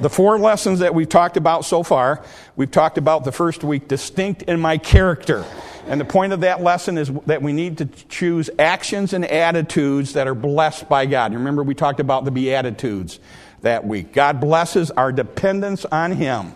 the 4 lessons that we've talked about so far, we've talked about the first week, distinct in my character. And the point of that lesson is that we need to choose actions and attitudes that are blessed by God. You remember we talked about the Beatitudes that week. God blesses our dependence on Him.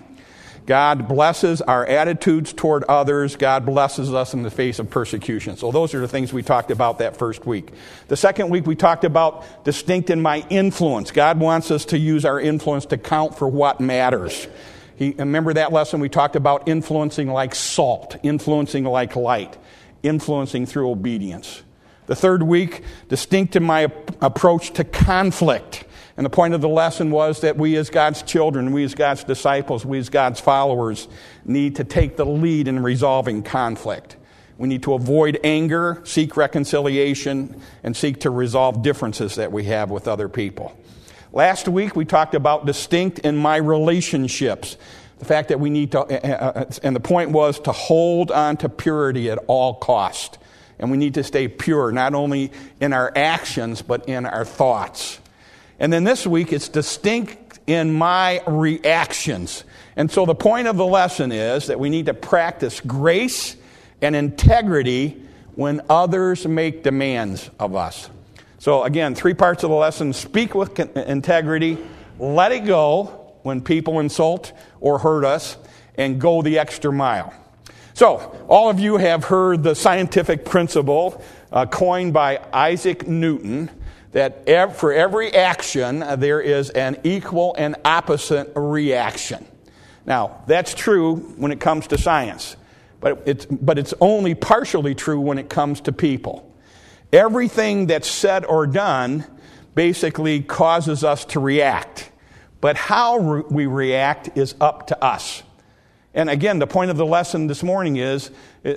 God blesses our attitudes toward others. God blesses us in the face of persecution. So those are the things we talked about that first week. The second week we talked about distinct in my influence. God wants us to use our influence to count for what matters. Remember that lesson we talked about influencing like salt, influencing like light, influencing through obedience. The third week, distinct in my approach to conflict. And the point of the lesson was that we as God's children, we as God's disciples, we as God's followers need to take the lead in resolving conflict. We need to avoid anger, seek reconciliation, and seek to resolve differences that we have with other people. Last week we talked about distinct in my relationships. The fact that we need to, and the point was to hold on to purity at all cost. And we need to stay pure, not only in our actions, but in our thoughts. And then this week, it's distinct in my reactions. And so the point of the lesson is that we need to practice grace and integrity when others make demands of us. So again, 3 parts of the lesson: speak with integrity, let it go when people insult or hurt us, and go the extra mile. So all of you have heard the scientific principle coined by Isaac Newton, that for every action, there is an equal and opposite reaction. Now, that's true when it comes to science, but it's only partially true when it comes to people. Everything that's said or done basically causes us to react, but how we react is up to us. And again, the point of the lesson this morning is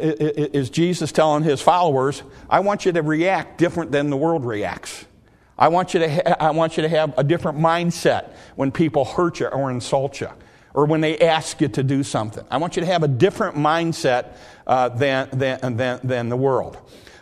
Jesus telling His followers, I want you to react different than the world reacts. I want you to have a different mindset when people hurt you or insult you, or when they ask you to do something. I want you to have a different mindset than the world.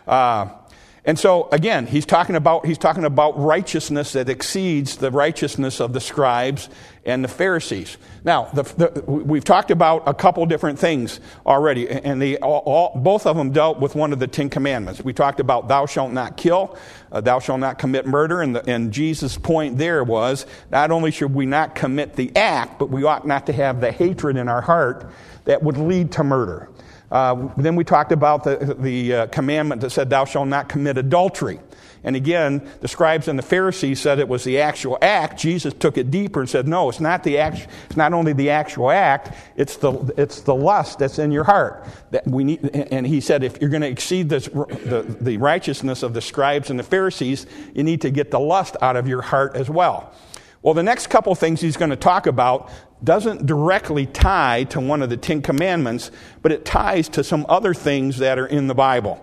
And so again, he's talking about righteousness that exceeds the righteousness of the scribes and the Pharisees. Now, we've talked about a couple different things already, and both of them dealt with one of the 10 commandments. We talked about thou shalt not kill, thou shalt not commit murder, and Jesus' point there was not only should we not commit the act, but we ought not to have the hatred in our heart that would lead to murder. Then we talked about the commandment that said, thou shalt not commit adultery. And again, the scribes and the Pharisees said it was the actual act. Jesus took it deeper and said, no, it's not the act. It's not only the actual act. It's the lust that's in your heart that we need. And he said, if you're going to exceed the righteousness of the scribes and the Pharisees, you need to get the lust out of your heart as well. Well, the next couple things he's going to talk about doesn't directly tie to one of the 10 commandments, but it ties to some other things that are in the Bible.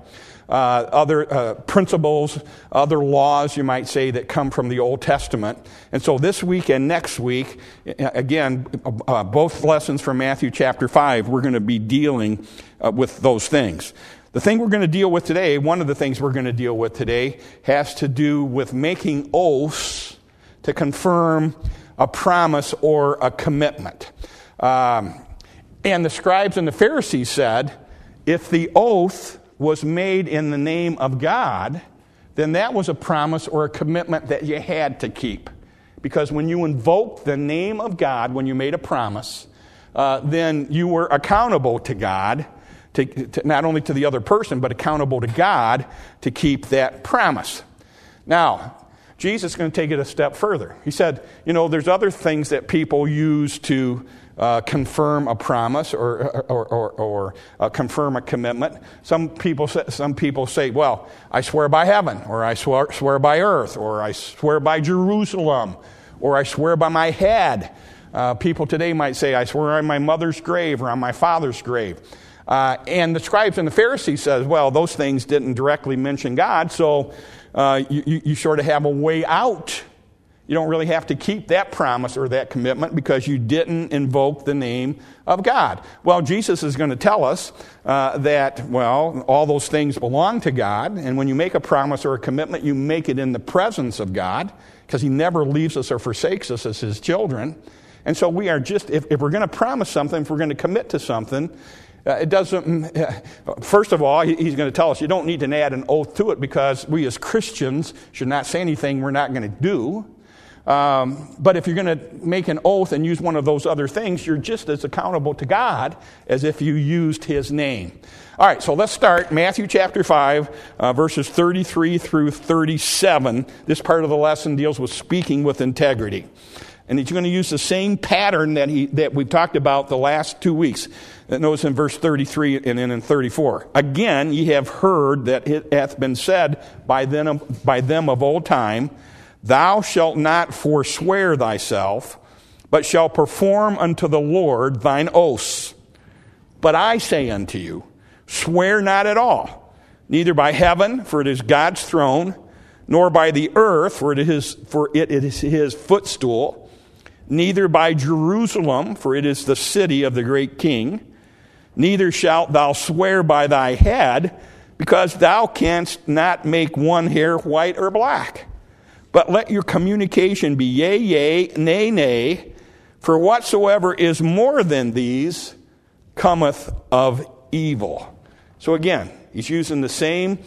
Other principles, other laws, you might say, that come from the Old Testament. And so this week and next week, again, both lessons from Matthew chapter 5, we're going to be dealing with those things. The thing we're going to deal with today, one of the things we're going to deal with today, has to do with making oaths to confirm a promise or a commitment. And the scribes and the Pharisees said, if the oath was made in the name of God, then that was a promise or a commitment that you had to keep. Because when you invoked the name of God, when you made a promise, then you were accountable to God, to not only to the other person, but accountable to God to keep that promise. Now, Jesus is going to take it a step further. He said, there's other things that people use to confirm a promise or confirm a commitment. Some people say, well, I swear by heaven, or I swear by earth, or I swear by Jerusalem, or I swear by my head. People today might say, I swear on my mother's grave or on my father's grave. And the scribes and the Pharisees says, well, those things didn't directly mention God, so you sort of have a way out. You don't really have to keep that promise or that commitment because you didn't invoke the name of God. Well, Jesus is going to tell us that all those things belong to God, and when you make a promise or a commitment, you make it in the presence of God, because He never leaves us or forsakes us as His children. And so we are just, if we're going to promise something, if we're going to commit to something, it doesn't, first of all, he's going to tell us you don't need to add an oath to it, because we as Christians should not say anything we're not going to do. But if you're going to make an oath and use one of those other things, you're just as accountable to God as if you used his name. All right, so let's start Matthew chapter 5, verses 33 through 37. This part of the lesson deals with speaking with integrity. And he's going to use the same pattern that we've talked about the last 2 weeks. Notice in verse 33 and then in 34. Again, ye have heard that it hath been said by them of old time, thou shalt not forswear thyself, but shalt perform unto the Lord thine oaths. But I say unto you, swear not at all, neither by heaven, for it is God's throne, nor by the earth, for it is his footstool, neither by Jerusalem, for it is the city of the great King, neither shalt thou swear by thy head, because thou canst not make one hair white or black. But let your communication be yea, yea, nay, nay, for whatsoever is more than these cometh of evil. So again, he's using the same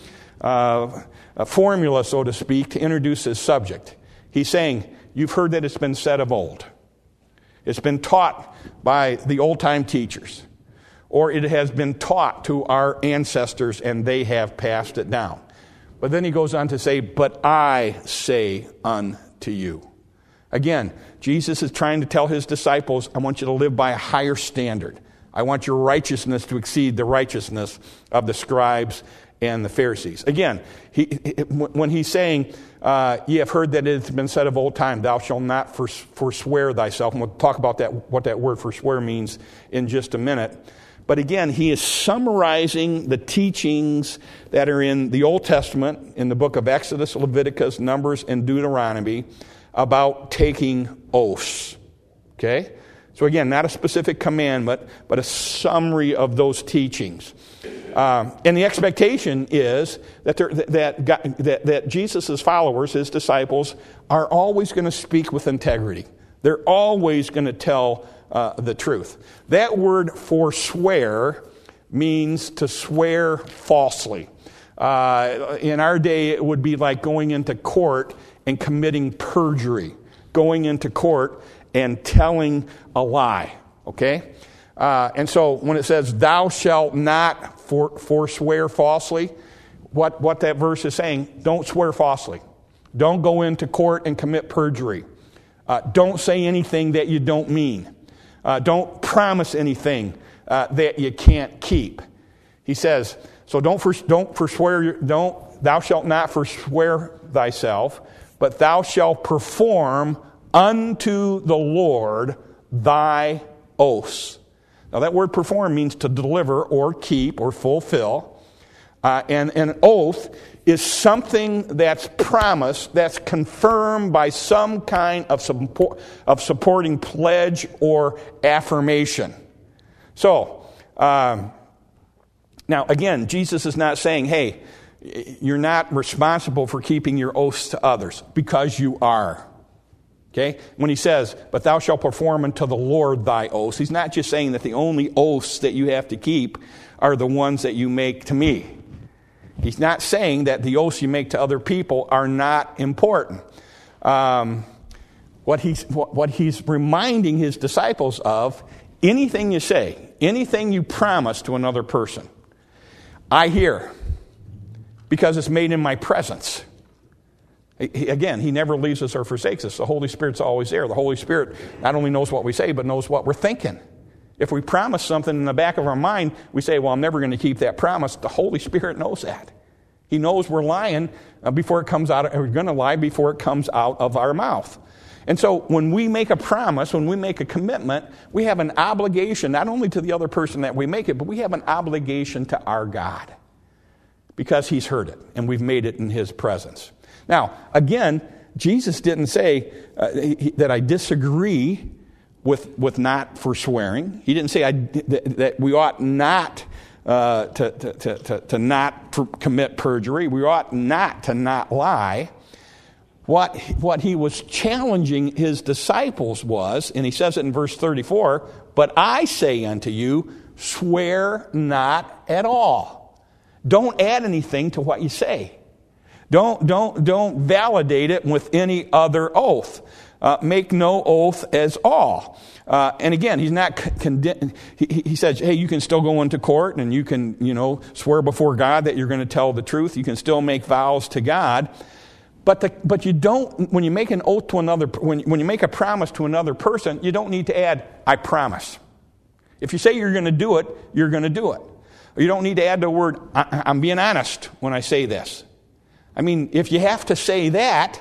formula, so to speak, to introduce his subject. He's saying, you've heard that it's been said of old. It's been taught by the old-time teachers. Or it has been taught to our ancestors and they have passed it down. But then he goes on to say, but I say unto you. Again, Jesus is trying to tell his disciples, I want you to live by a higher standard. I want your righteousness to exceed the righteousness of the scribes and the Pharisees. Again, when he's saying, ye have heard that it has been said of old time, thou shalt not forswear thyself. And we'll talk about what that word forswear means in just a minute. But again, he is summarizing the teachings that are in the Old Testament, in the book of Exodus, Leviticus, Numbers, and Deuteronomy, about taking oaths. Okay? So again, not a specific commandment, but a summary of those teachings. And the expectation is that Jesus' followers, his disciples, are always going to speak with integrity. They're always going to tell the truth. That word forswear means to swear falsely. In our day, it would be like going into court and committing perjury. Going into court and telling a lie. Okay? And so when it says, thou shalt not forswear falsely, what that verse is saying, don't swear falsely. Don't go into court and commit perjury. Don't say anything that you don't mean. Don't promise anything that you can't keep. He says, so thou shalt not forswear thyself, but thou shalt perform unto the Lord thy oaths. Now that word perform means to deliver or keep or fulfill. And an oath is something that's promised, that's confirmed by some kind of supporting pledge or affirmation. So, now again, Jesus is not saying, hey, you're not responsible for keeping your oaths to others, because you are. Okay? When he says, but thou shalt perform unto the Lord thy oaths, he's not just saying that the only oaths that you have to keep are the ones that you make to me. He's not saying that the oaths you make to other people are not important. What he's reminding his disciples of, anything you say, anything you promise to another person, I hear, because it's made in my presence. Again, he never leaves us or forsakes us. The Holy Spirit's always there. The Holy Spirit not only knows what we say, but knows what we're thinking. If we promise something in the back of our mind, we say, well, I'm never going to keep that promise. The Holy Spirit knows that. He knows we're lying before it comes out, or we're going to lie before it comes out of our mouth. And so when we make a promise, when we make a commitment, we have an obligation, not only to the other person that we make it, but we have an obligation to our God, because he's heard it, and we've made it in his presence. Now, again, Jesus didn't say that I disagree with not forswearing. He didn't say that we ought not to not commit perjury. We ought not to not lie. what he was challenging his disciples was, and he says it in verse 34, but I say unto you, swear not at all. Don't add anything to what you say. Don't validate it with any other oath. Make no oath as all. And again, he's not he says, hey, you can still go into court and you can, swear before God that you're going to tell the truth. You can still make vows to God. But you don't, when you make an oath to another, when you make a promise to another person, you don't need to add, I promise. If you say you're going to do it, you're going to do it. You don't need to add the word, I'm being honest when I say this. I mean, if you have to say that,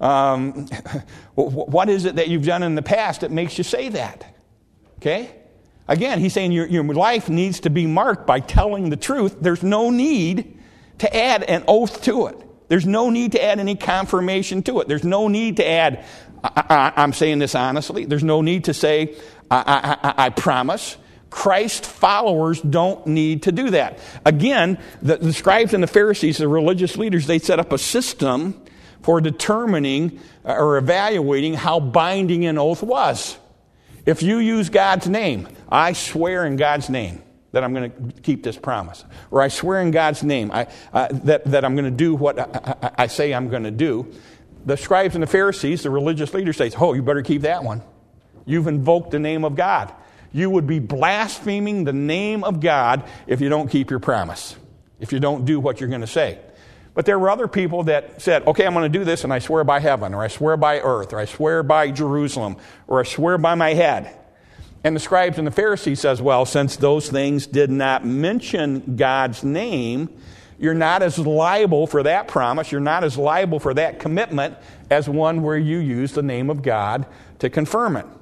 what is it that you've done in the past that makes you say that? Okay? Again, he's saying your life needs to be marked by telling the truth. There's no need to add an oath to it. There's no need to add any confirmation to it. There's no need to add, I'm saying this honestly. There's no need to say, I promise. Christ followers don't need to do that. Again, the scribes and the Pharisees, the religious leaders, they set up a system for determining or evaluating how binding an oath was. If you use God's name, I swear in God's name that I'm going to keep this promise. Or I swear in God's name that I'm going to do what I say I'm going to do. The scribes and the Pharisees, the religious leaders, say, oh, you better keep that one. You've invoked the name of God. You would be blaspheming the name of God if you don't keep your promise, if you don't do what you're going to say. But there were other people that said, okay, I'm going to do this, and I swear by heaven, or I swear by earth, or I swear by Jerusalem, or I swear by my head. And the scribes and the Pharisees says, well, since those things did not mention God's name, you're not as liable for that promise, you're not as liable for that commitment as one where you use the name of God to confirm it.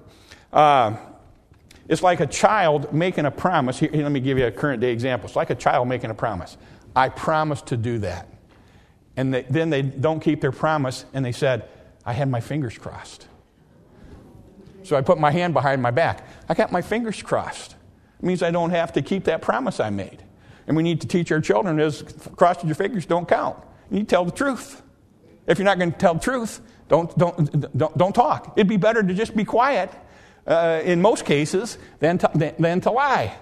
It's like a child making a promise. Here, let me give you a current day example. It's like a child making a promise. I promise to do that. And then they don't keep their promise, and they said, I had my fingers crossed. So I put my hand behind my back. I got my fingers crossed. It means I don't have to keep that promise I made. And we need to teach our children is crossing your fingers don't count. You need to tell the truth. If you're not going to tell the truth, don't talk. It'd be better to just be quiet. In most cases, than to lie.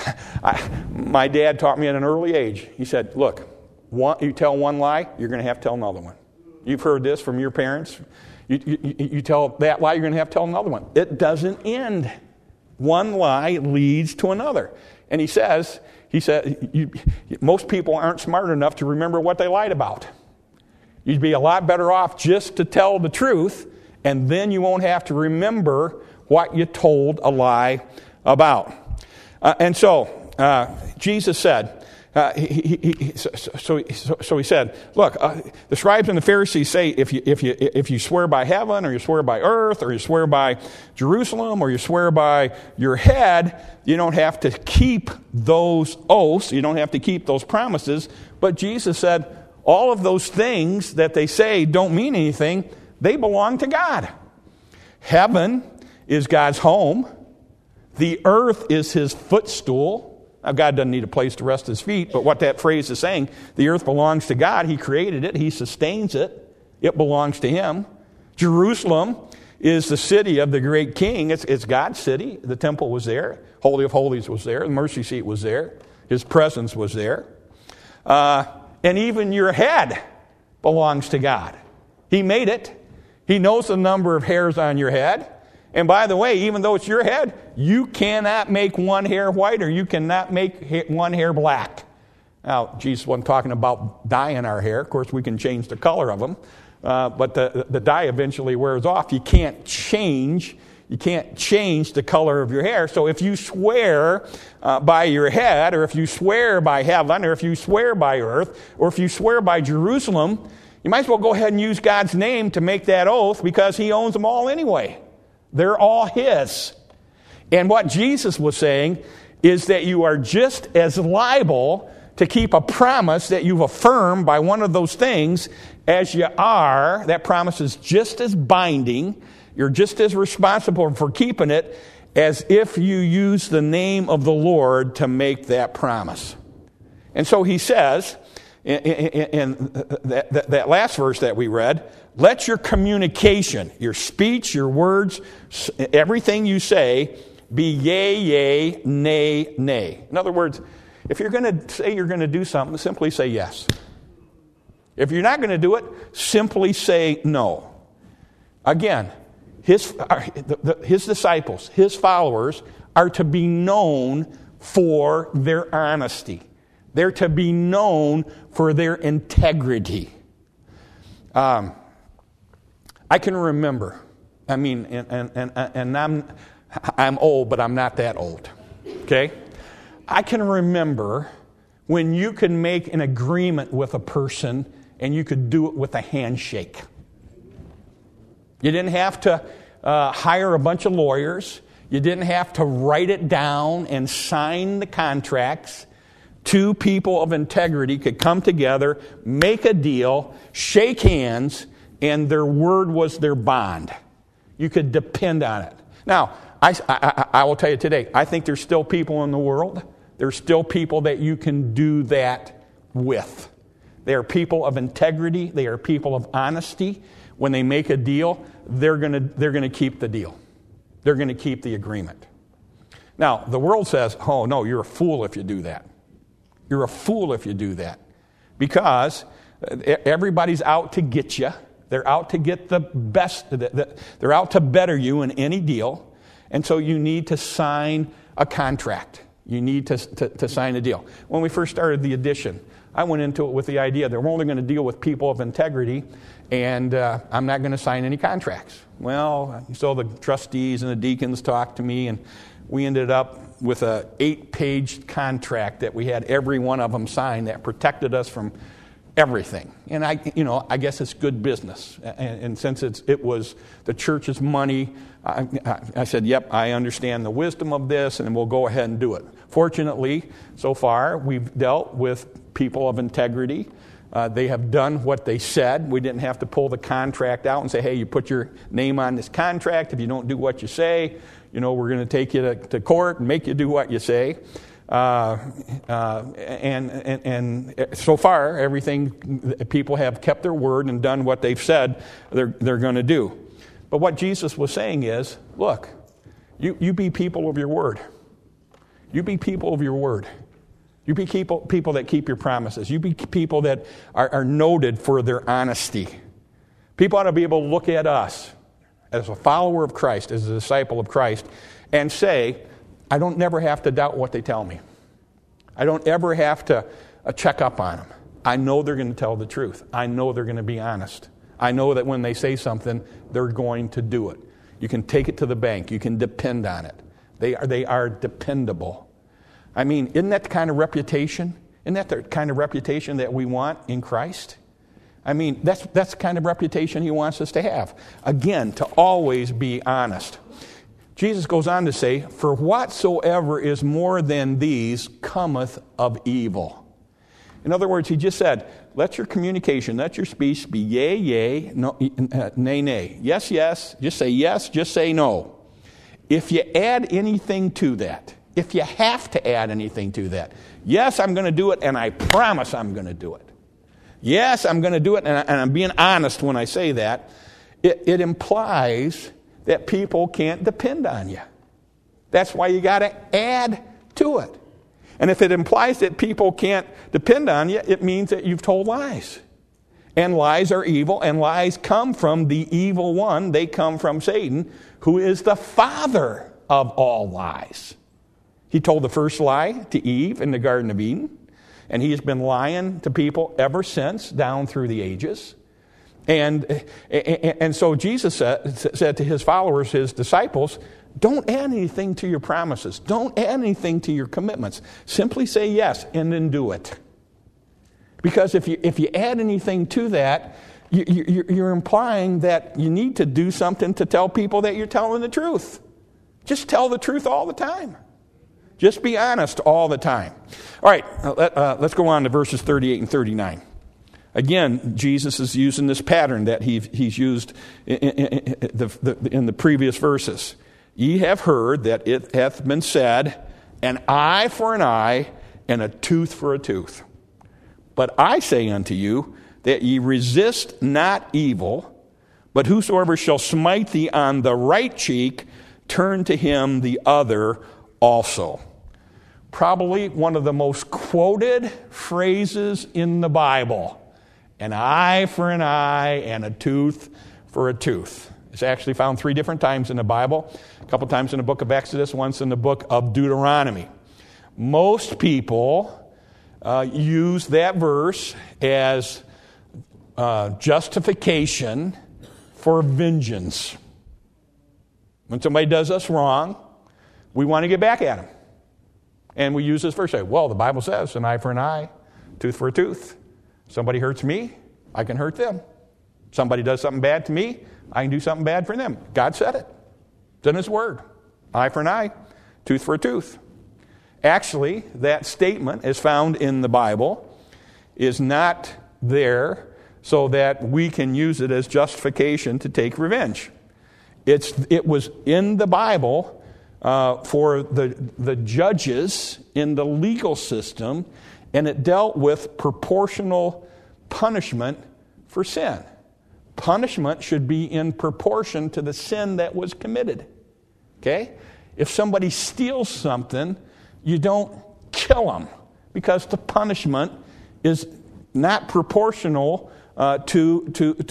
My dad taught me at an early age. He said, look, you tell one lie, you're going to have to tell another one. You've heard this from your parents. You tell that lie, you're going to have to tell another one. It doesn't end. One lie leads to another. And he said, most people aren't smart enough to remember what they lied about. You'd be a lot better off just to tell the truth, and then you won't have to remember what you told a lie about. And so Jesus said, he said, look, the scribes and the Pharisees say if you swear by heaven, or you swear by earth, or you swear by Jerusalem, or you swear by your head, you don't have to keep those oaths, you don't have to keep those promises. But Jesus said, all of those things that they say don't mean anything, they belong to God. Heaven is God's home. The earth is his footstool. Now, God doesn't need a place to rest his feet, but what that phrase is saying, the earth belongs to God. He created it. He sustains it. It belongs to him. Jerusalem is the city of the great king. It's God's city. The temple was there. Holy of Holies was there. The mercy seat was there. His presence was there. And even your head belongs to God. He made it. He knows the number of hairs on your head. And by the way, even though it's your head, you cannot make one hair white, or you cannot make one hair black. Now, Jesus wasn't talking about dyeing our hair. Of course, we can change the color of them. But the dye eventually wears off. You can't change the color of your hair. So if you swear by your head, or if you swear by heaven, or if you swear by earth, or if you swear by Jerusalem, you might as well go ahead and use God's name to make that oath, because he owns them all anyway. They're all his. And what Jesus was saying is that you are just as liable to keep a promise that you've affirmed by one of those things as you are. That promise is just as binding. You're just as responsible for keeping it as if you use the name of the Lord to make that promise. And so he says, in that last verse that we read, let your communication, your speech, your words, everything you say, be yea, yea, nay, nay. In other words, if you're going to say you're going to do something, simply say yes. If you're not going to do it, simply say no. Again, his disciples, his followers, are to be known for their honesty. They're to be known for their integrity. I can remember. I mean, and I'm old, but I'm not that old. Okay? I can remember when you could make an agreement with a person and you could do it with a handshake. You didn't have to hire a bunch of lawyers. You didn't have to write it down and sign the contracts. Two people of integrity could come together, make a deal, shake hands, and their word was their bond. You could depend on it. Now, I will tell you today, I think there's still people in the world. There's still people that you can do that with. They are people of integrity. They are people of honesty. When they make a deal, they're going to keep the deal. They're going to keep the agreement. Now, the world says, oh, no, you're a fool if you do that. You're a fool if you do that. Because everybody's out to get you. They're out to get the best. They're out to better you in any deal. And so you need to sign a contract. You need to sign a deal. When we first started the Addition, I went into it with the idea that we're only going to deal with people of integrity, and I'm not going to sign any contracts. Well, so the trustees and the deacons talked to me, and we ended up with an 8-page contract that we had every one of them sign that protected us from everything. And I guess it's good business. And since it was the church's money, I said, yep, I understand the wisdom of this, and we'll go ahead and do it. Fortunately, so far, we've dealt with people of integrity. They have done what they said. We didn't have to pull the contract out and say, hey, you put your name on this contract. If you don't do what you say, we're going to take you to court and make you do what you say. And so far, everything, people have kept their word and done what they've said they're going to do. But what Jesus was saying is, look, you be people of your word. You be people of your word. You be people that keep your promises. You be people that are noted for their honesty. People ought to be able to look at us as a follower of Christ, as a disciple of Christ, and say, I don't never have to doubt what they tell me. I don't ever have to check up on them. I know they're going to tell the truth. I know they're going to be honest. I know that when they say something, they're going to do it. You can take it to the bank. You can depend on it. They are dependable. I mean, isn't that the kind of reputation? Isn't that the kind of reputation that we want in Christ? I mean, that's the kind of reputation he wants us to have. Again, to always be honest. Jesus goes on to say, for whatsoever is more than these cometh of evil. In other words, he just said, let your communication, let your speech be yea, yea, no, nay, nay. Yes, yes, just say yes, just say no. If you add anything to that, if you have to add anything to that, yes, I'm going to do it, and I promise I'm going to do it. Yes, I'm going to do it, and I'm being honest when I say that. It implies that people can't depend on you. That's why you got to add to it. And if it implies that people can't depend on you, it means that you've told lies. And lies are evil, and lies come from the evil one. They come from Satan, who is the father of all lies. He told the first lie to Eve in the Garden of Eden, and he has been lying to people ever since, down through the ages. And so Jesus said to his followers, his disciples, don't add anything to your promises. Don't add anything to your commitments. Simply say yes and then do it. Because if you add anything to that, you're implying that you need to do something to tell people that you're telling the truth. Just tell the truth all the time. Just be honest all the time. All right, let's go on to verses 38 and 39. Again, Jesus is using this pattern that he's used in the previous verses. Ye have heard that it hath been said, an eye for an eye and a tooth for a tooth. But I say unto you that ye resist not evil, but whosoever shall smite thee on the right cheek, turn to him the other also. Probably one of the most quoted phrases in the Bible. An eye for an eye and a tooth for a tooth. It's actually found 3 different times in the Bible. A couple times in the book of Exodus, once in the book of Deuteronomy. Most people use that verse as justification for vengeance. When somebody does us wrong, we want to get back at them. And we use this verse, say, well, the Bible says an eye for an eye, tooth for a tooth. Somebody hurts me, I can hurt them. Somebody does something bad to me, I can do something bad for them. God said it. It's in His Word. Eye for an eye, tooth for a tooth. Actually, that statement is found in the Bible, is not there so that we can use it as justification to take revenge. It was in the Bible for the judges in the legal system, and it dealt with proportional punishment for sin. Punishment should be in proportion to the sin that was committed. Okay? If somebody steals something, you don't kill them because the punishment is not proportional to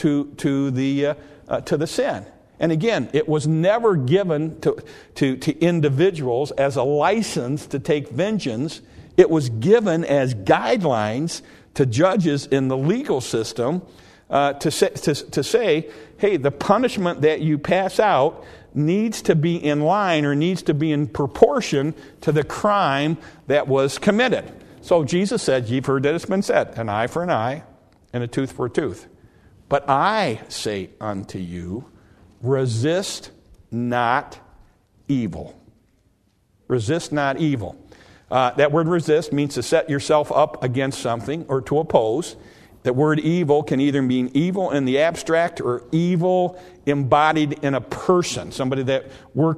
the sin. And again, it was never given to individuals as a license to take vengeance. It was given as guidelines to judges in the legal system to say, hey, the punishment that you pass out needs to be in line or needs to be in proportion to the crime that was committed. So Jesus said, you've heard that it's been said, an eye for an eye and a tooth for a tooth. But I say unto you, resist not evil. Resist not evil. That word resist means to set yourself up against something or to oppose. That word evil can either mean evil in the abstract or evil embodied in a person. Somebody that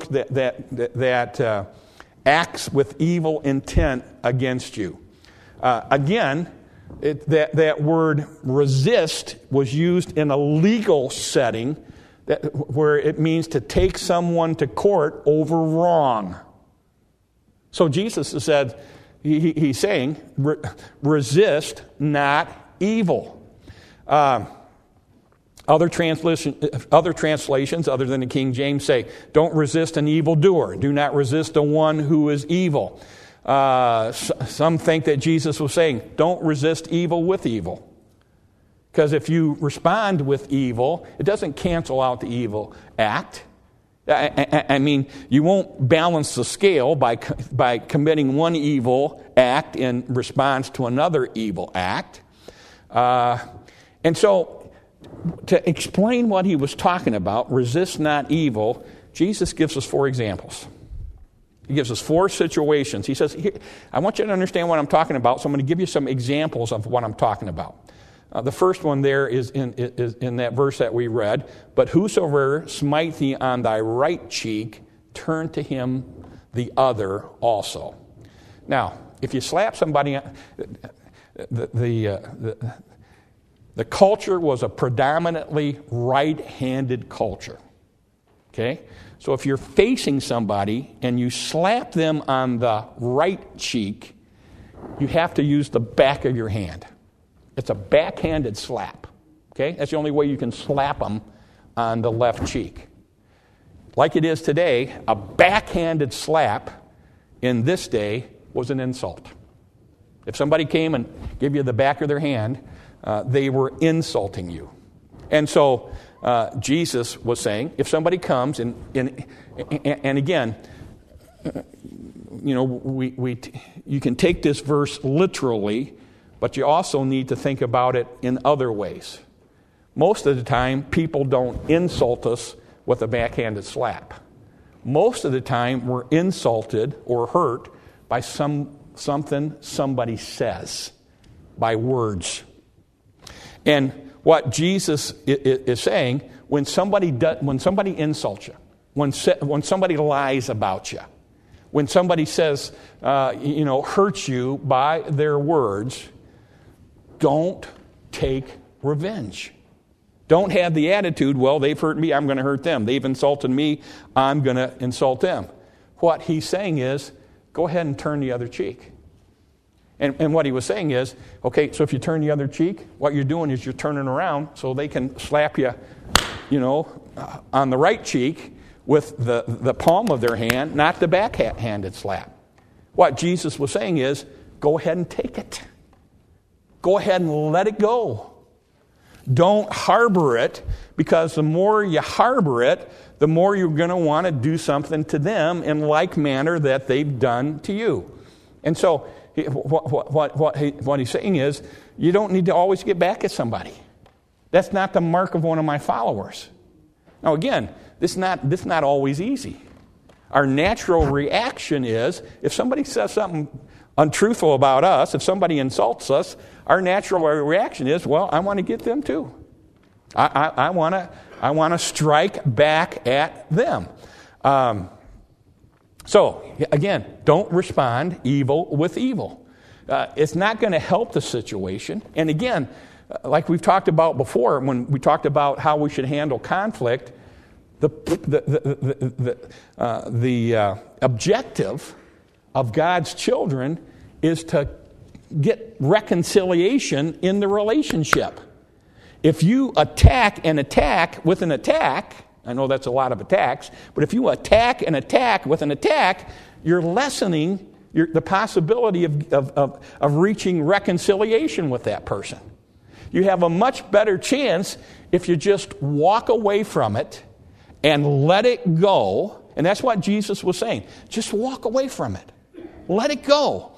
acts with evil intent against you. Again, that word resist was used in a legal setting where it means to take someone to court over wrong. So Jesus said, he's saying, resist not evil. Other translations, other than the King James, say, don't resist an evildoer. Do not resist the one who is evil. Some think that Jesus was saying, don't resist evil with evil. Because if you respond with evil, it doesn't cancel out the evil act. I mean, you won't balance the scale by committing one evil act in response to another evil act. And so, to explain what he was talking about, resist not evil, Jesus gives us 4 examples. He gives us 4 situations. He says, I want you to understand what I'm talking about, so I'm going to give you some examples of what I'm talking about. The first one there is in that verse that we read. But whosoever smite thee on thy right cheek, turn to him the other also. Now, if you slap somebody, the culture was a predominantly right-handed culture. Okay? So if you're facing somebody and you slap them on the right cheek, you have to use the back of your hand. It's a backhanded slap. Okay? That's the only way you can slap them on the left cheek. Like it is today, a backhanded slap in this day was an insult. If somebody came and gave you the back of their hand, they were insulting you. And so Jesus was saying, if somebody comes and again, you know, you can take this verse literally, but you also need to think about it in other ways. Most of the time, people don't insult us with a backhanded slap. Most of the time, we're insulted or hurt by something somebody says, by words. And what Jesus is saying, when somebody insults you, when somebody lies about you, when somebody says, hurts you by their words, don't take revenge. Don't have the attitude, well, they've hurt me, I'm going to hurt them. They've insulted me, I'm going to insult them. What he's saying is, go ahead and turn the other cheek. And what he was saying is, okay, so if you turn the other cheek, what you're doing is you're turning around so they can slap you, on the right cheek with the palm of their hand, not the backhanded slap. What Jesus was saying is, go ahead and take it. Go ahead and let it go. Don't harbor it, because the more you harbor it, the more you're going to want to do something to them in like manner that they've done to you. And so what he's saying is, you don't need to always get back at somebody. That's not the mark of one of my followers. Now again, this is not always easy. Our natural reaction is, if somebody says something untruthful about us, if somebody insults us, our natural reaction is, well, I want to get them too. I want to strike back at them. So again, don't respond evil with evil. It's not going to help the situation. And again, like we've talked about before, when we talked about how we should handle conflict, the objective of God's children is to get reconciliation in the relationship. If you attack with an attack, I know that's a lot of attacks, but if you attack with an attack, you're lessening the possibility of reaching reconciliation with that person. You have a much better chance if you just walk away from it and let it go. And that's what Jesus was saying. Just walk away from it. Let it go.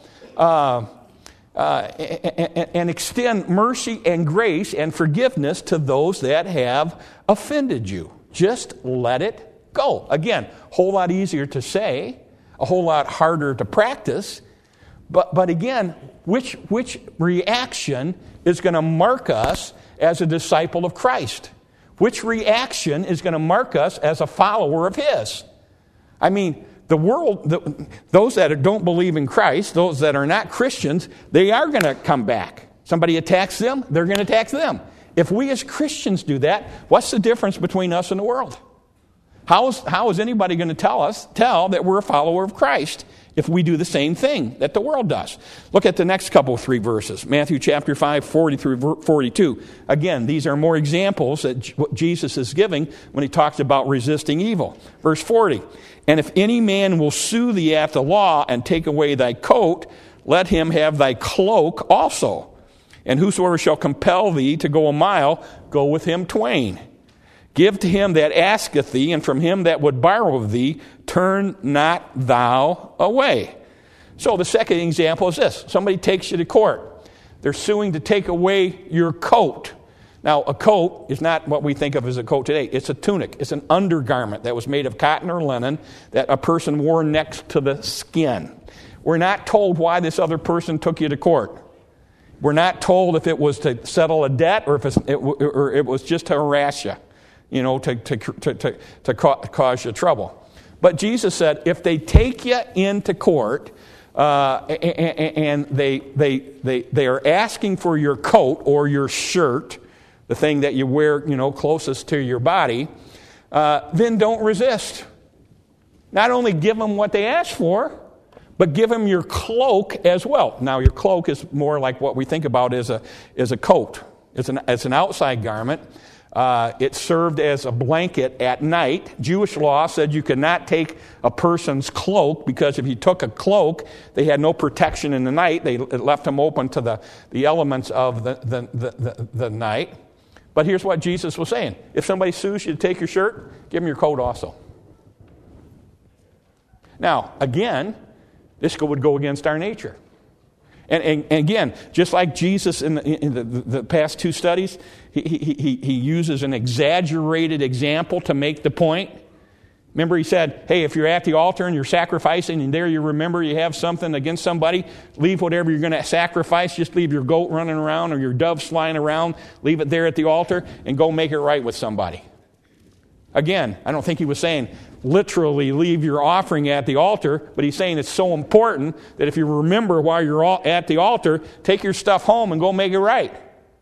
And extend mercy and grace and forgiveness to those that have offended you. Just let it go. Again, a whole lot easier to say, a whole lot harder to practice. But again, which reaction is going to mark us as a disciple of Christ? Which reaction is going to mark us as a follower of His? I mean, the world, those that don't believe in Christ, those that are not Christians, they are going to come back. Somebody attacks them, they're going to attack them. If we as Christians do that, what's the difference between us and the world? How is anybody going to tell that we're a follower of Christ if we do the same thing that the world does? Look at the next couple of 3 verses. Matthew chapter 5, 40 through 42. Again, these are more examples that Jesus is giving when he talks about resisting evil. Verse 40. And if any man will sue thee at the law and take away thy coat, let him have thy cloak also. And whosoever shall compel thee to go a mile, go with him twain. Give to him that asketh thee, and from him that would borrow of thee, turn not thou away. So the second example is this. Somebody takes you to court. They're suing to take away your coat. Now, a coat is not what we think of as a coat today. It's a tunic. It's an undergarment that was made of cotton or linen that a person wore next to the skin. We're not told why this other person took you to court. We're not told if it was to settle a debt or if it was just to harass you, to cause you trouble. But Jesus said, if they take you into court and they are asking for your coat or your shirt, the thing that you wear, closest to your body, then don't resist. Not only give them what they ask for, but give them your cloak as well. Now, your cloak is more like what we think about as a coat. It's an outside garment. It served as a blanket at night. Jewish law said you could not take a person's cloak because if you took a cloak, they had no protection in the night. It left them open to the elements of the night. But here's what Jesus was saying. If somebody sues you to take your shirt, give them your coat also. Now, again, this would go against our nature. And again, just like Jesus in the past 2 studies, he uses an exaggerated example to make the point. Remember, he said, hey, if you're at the altar and you're sacrificing and there you remember you have something against somebody, leave whatever you're going to sacrifice. Just leave your goat running around or your doves flying around. Leave it there at the altar and go make it right with somebody. Again, I don't think he was saying, literally leave your offering at the altar, but he's saying it's so important that if you remember while you're all at the altar, take your stuff home and go make it right.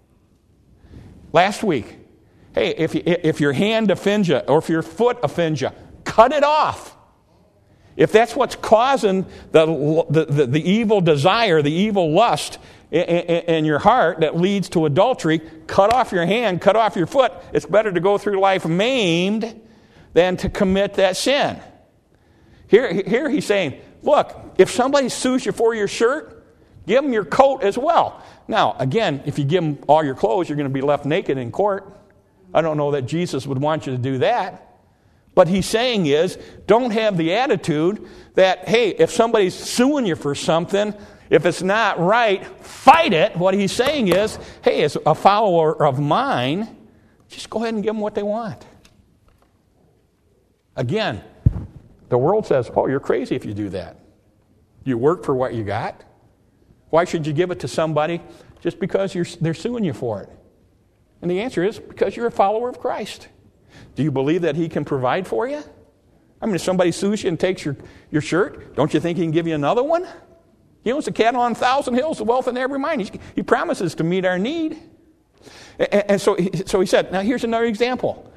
Last week, hey, if your hand offends you or if your foot offends you, cut it off. If that's what's causing the evil desire, the evil lust in your heart that leads to adultery, cut off your hand, cut off your foot. It's better to go through life maimed than to commit that sin. Here he's saying, look, if somebody sues you for your shirt, give them your coat as well. Now, again, if you give them all your clothes, you're going to be left naked in court. I don't know that Jesus would want you to do that. What he's saying is, don't have the attitude that, hey, if somebody's suing you for something, if it's not right, fight it. What he's saying is, hey, as a follower of mine, just go ahead and give them what they want. Again, the world says, oh, you're crazy if you do that. You work for what you got. Why should you give it to somebody just because they're suing you for it? And the answer is, because you're a follower of Christ. Do you believe that he can provide for you? I mean, if somebody sues you and takes your shirt, don't you think he can give you another one? He owns a cattle on 1,000 hills, the wealth in every mine. He promises to meet our need. And so he said, now here's another example.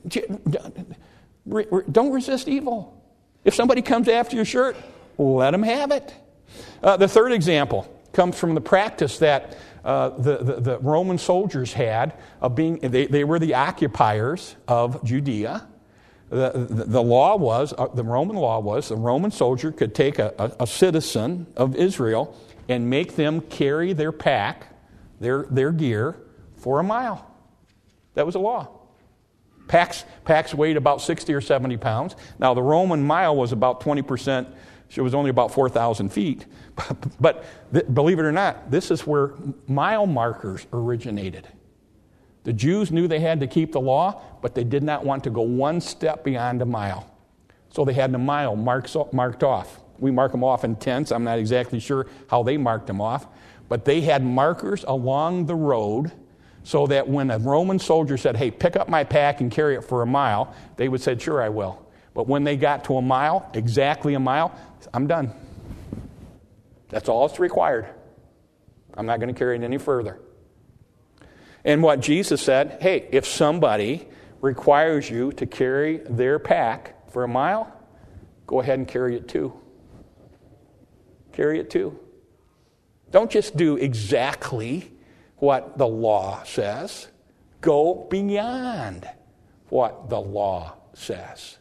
Don't resist evil. If somebody comes after your shirt, let them have it. The third example comes from the practice that the Roman soldiers had of being, they were the occupiers of Judea. The law was, the Roman law was, the Roman soldier could take a citizen of Israel and make them carry their pack, their gear, for a mile. That was a law. Packs weighed about 60 or 70 pounds. Now, the Roman mile was about 20%. It was only about 4,000 feet. But believe it or not, this is where mile markers originated. The Jews knew they had to keep the law, but they did not want to go one step beyond a mile. So they had the mile marked off. We mark them off in tents. I'm not exactly sure how they marked them off. But they had markers along the road so that when a Roman soldier said, hey, pick up my pack and carry it for a mile, they would say, sure, I will. But when they got to a mile, exactly a mile, I'm done. That's all that's required. I'm not going to carry it any further. And what Jesus said, hey, if somebody requires you to carry their pack for a mile, go ahead and carry it too. Carry it too. Don't just do exactly what the law says. Go beyond what the law says.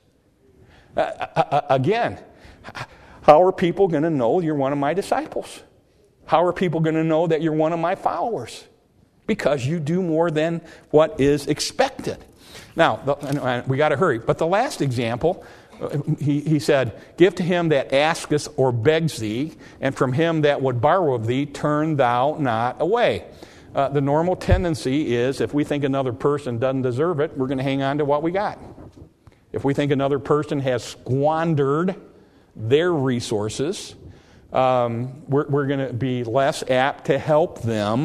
Again, how are people going to know you're one of my disciples? How are people going to know that you're one of my followers? Because you do more than what is expected. Now, we got to hurry. But the last example, he said, give to him that asketh or begs thee, and from him that would borrow of thee, turn thou not away. The normal tendency is, if we think another person doesn't deserve it, we're going to hang on to what we got. If we think another person has squandered their resources, we're going to be less apt to help them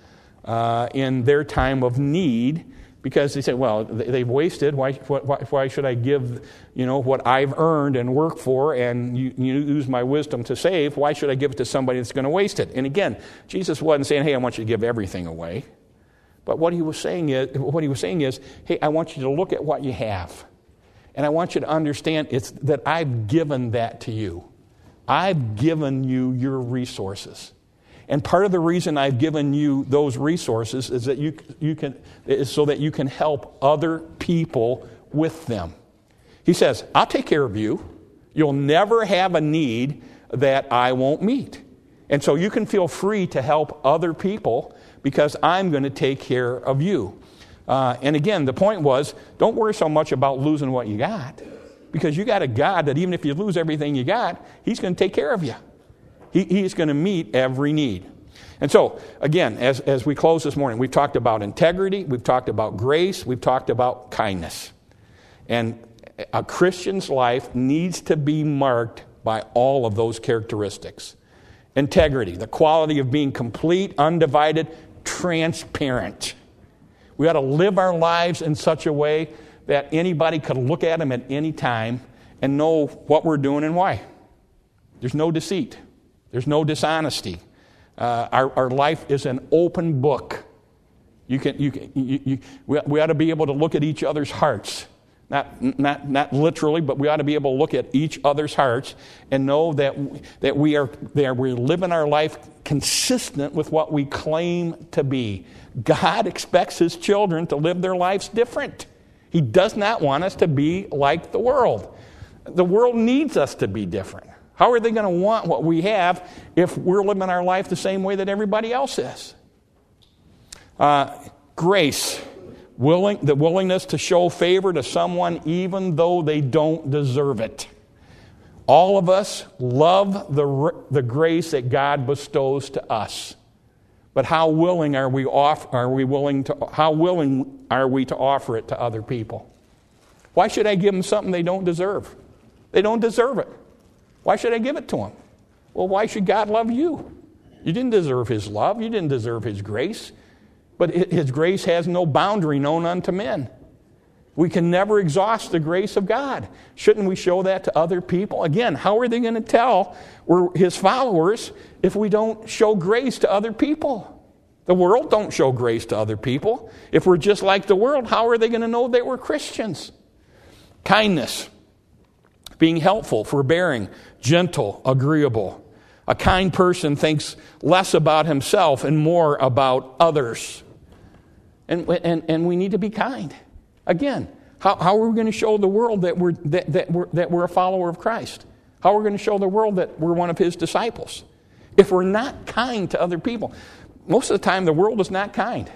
in their time of need, because they say, well, they've wasted. Why should I give, what I've earned and worked for, and you use my wisdom to save? Why should I give it to somebody that's going to waste it? And again, Jesus wasn't saying, hey, I want you to give everything away. But what he was saying is, hey, I want you to look at what you have. And I want you to understand it's that I've given that to you. I've given you your resources. And part of the reason I've given you those resources is that is so that you can help other people with them. He says, I'll take care of you. You'll never have a need that I won't meet. And so you can feel free to help other people because I'm going to take care of you. And again, the point was, don't worry so much about losing what you got, because you got a God that even if you lose everything you got, he's going to take care of you. He's going to meet every need. And so, again, as we close this morning, we've talked about integrity, we've talked about grace, we've talked about kindness. And a Christian's life needs to be marked by all of those characteristics. Integrity, the quality of being complete, undivided, transparent. We ought to live our lives in such a way that anybody could look at them at any time and know what we're doing and why. There's no deceit. There's no dishonesty. Our life is an open book. We ought to be able to look at each other's hearts. Not literally, but we ought to be able to look at each other's hearts and know that we're living our life consistent with what we claim to be. God expects His children to live their lives different. He does not want us to be like the world. The world needs us to be different. How are they going to want what we have if we're living our life the same way that everybody else is? Grace. The willingness to show favor to someone even though they don't deserve it. All of us love the grace that God bestows to us. But how willing are we to offer it to other people? Why should I give them something they don't deserve? They don't deserve it. Why should I give it to them? Well, why should God love you? You didn't deserve His love. You didn't deserve His grace. But His grace has no boundary known unto men. We can never exhaust the grace of God. Shouldn't we show that to other people? Again, how are they going to tell we're His followers if we don't show grace to other people? The world don't show grace to other people. If we're just like the world, how are they going to know that we're Christians? Kindness. Being helpful, forbearing, gentle, agreeable. A kind person thinks less about himself and more about others. And we need to be kind. Again, how are we going to show the world that we're a follower of Christ? How are we going to show the world that we're one of His disciples? If we're not kind to other people, most of the time the world is not kind.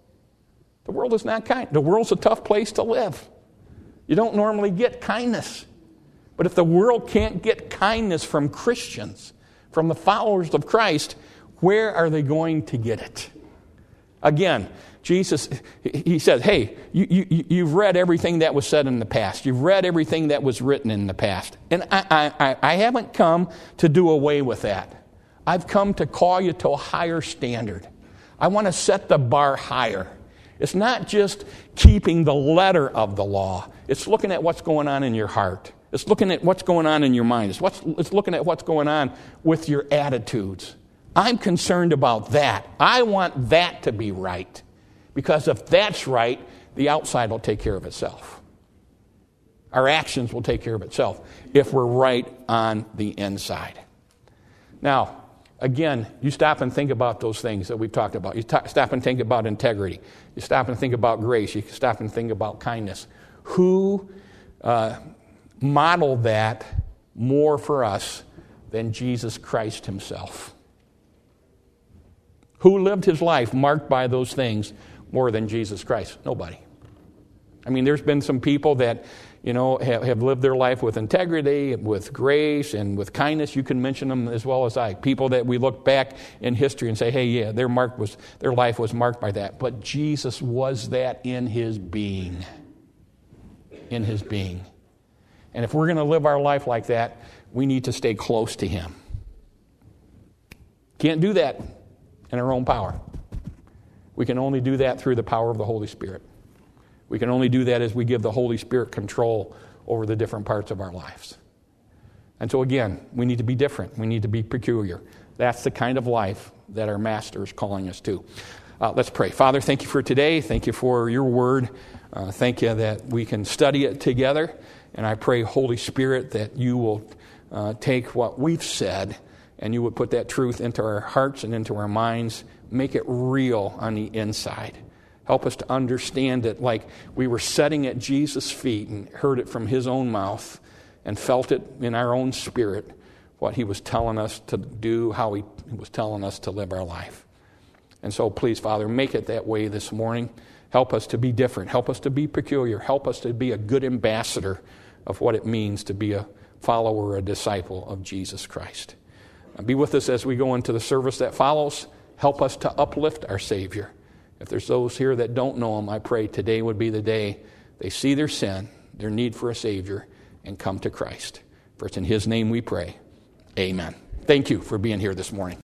The world is not kind. The world's a tough place to live. You don't normally get kindness. But if the world can't get kindness from Christians, from the followers of Christ, where are they going to get it? Again, Jesus, He said, hey, you've read everything that was said in the past. You've read everything that was written in the past. And I haven't come to do away with that. I've come to call you to a higher standard. I want to set the bar higher. It's not just keeping the letter of the law. It's looking at what's going on in your heart. It's looking at what's going on in your mind. It's looking at what's going on with your attitudes. I'm concerned about that. I want that to be right. Because if that's right, the outside will take care of itself. Our actions will take care of itself if we're right on the inside. Now, again, you stop and think about those things that we've talked about. You stop and think about integrity. You stop and think about grace. You stop and think about kindness. Who modeled that more for us than Jesus Christ Himself? Who lived His life marked by those things more than Jesus Christ? Nobody. I mean, there's been some people that, have lived their life with integrity, with grace, and with kindness. You can mention them as well as I. People that we look back in history and say, hey, yeah, their life was marked by that. But Jesus was that in His being. In His being. And if we're going to live our life like that, we need to stay close to Him. Can't do that in our own power. We can only do that through the power of the Holy Spirit. We can only do that as we give the Holy Spirit control over the different parts of our lives. And so again, we need to be different. We need to be peculiar. That's the kind of life that our Master is calling us to. Let's pray. Father, thank You for today. Thank You for Your word. Thank You that we can study it together. And I pray, Holy Spirit, that You will take what we've said and You would put that truth into our hearts and into our minds. Make it real on the inside. Help us to understand it like we were sitting at Jesus' feet and heard it from His own mouth and felt it in our own spirit, what He was telling us to do, how He was telling us to live our life. And so please, Father, make it that way this morning. Help us to be different. Help us to be peculiar. Help us to be a good ambassador of what it means to be a follower, a disciple of Jesus Christ. Be with us as we go into the service that follows. Help us to uplift our Savior. If there's those here that don't know Him, I pray today would be the day they see their sin, their need for a Savior, and come to Christ. For it's in His name we pray. Amen. Thank you for being here this morning.